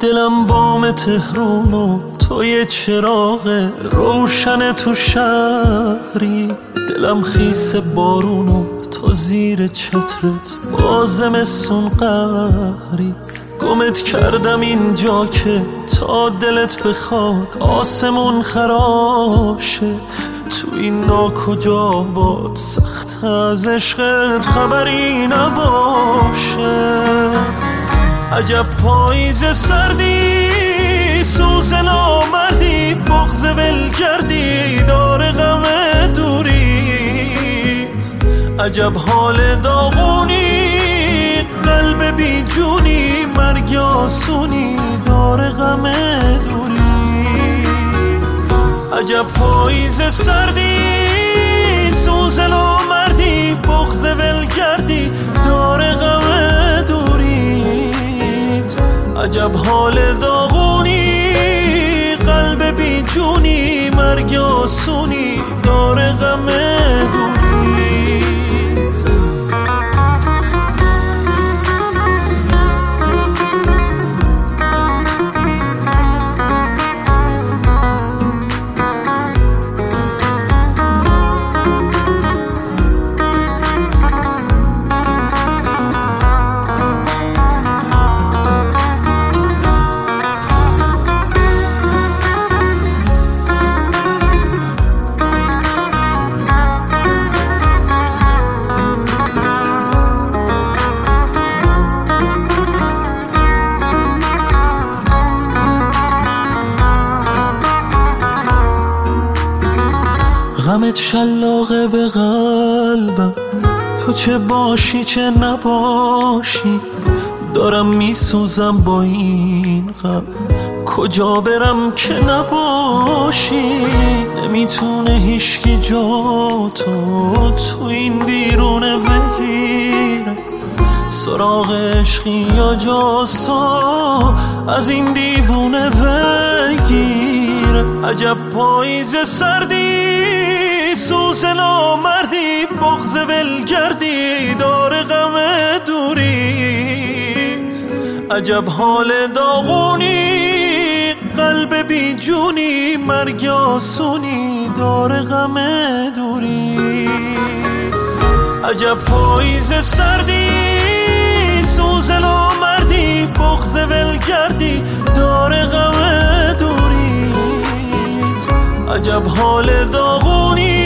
دلم بام تهرون و تو یه چراغ روشن تو شهری، دلم خیس بارون و تو زیر چترت با زمستون قهری. گمت کردم اینجا که تا دلت بخواد آسمون خراشه، تو این ناکجا باد سخت از عشقت خبری نباشه. عجب پاییز سردی، سوز نامردی، بغض ولگردی، دار غم دوریت. عجب حال داغونی، قلب بی جونی، مرگ آسونی، دار غم دوری. عجب پاییز سردی، سوز نامردی، بغض ولگردی، دار غم دوریت. عجب حال داغونی، قلب بی جونی، مرگ آسونی، دار غم دوری. غمت شلاقه به قلبم، تو چه باشی چه نباشی، دارم میسوزم با این غم، کجا برم که نباشی. نمیتونه هیچکی جا تو این بیرونه بگیره، سراغ عشقی یا جاسا از این دیوونه بگیره. عجب پاییز سردی، سوز نامردی، بغض ولگردی، دار غم دوریت. عجب حال داغونی، قلب بی جونی، مرگ آسونی، دار غم دوری. عجب پاییز سردی، سوز نامردی، بغض ولگردی، دار غم دوریت. عجب حال داغونی،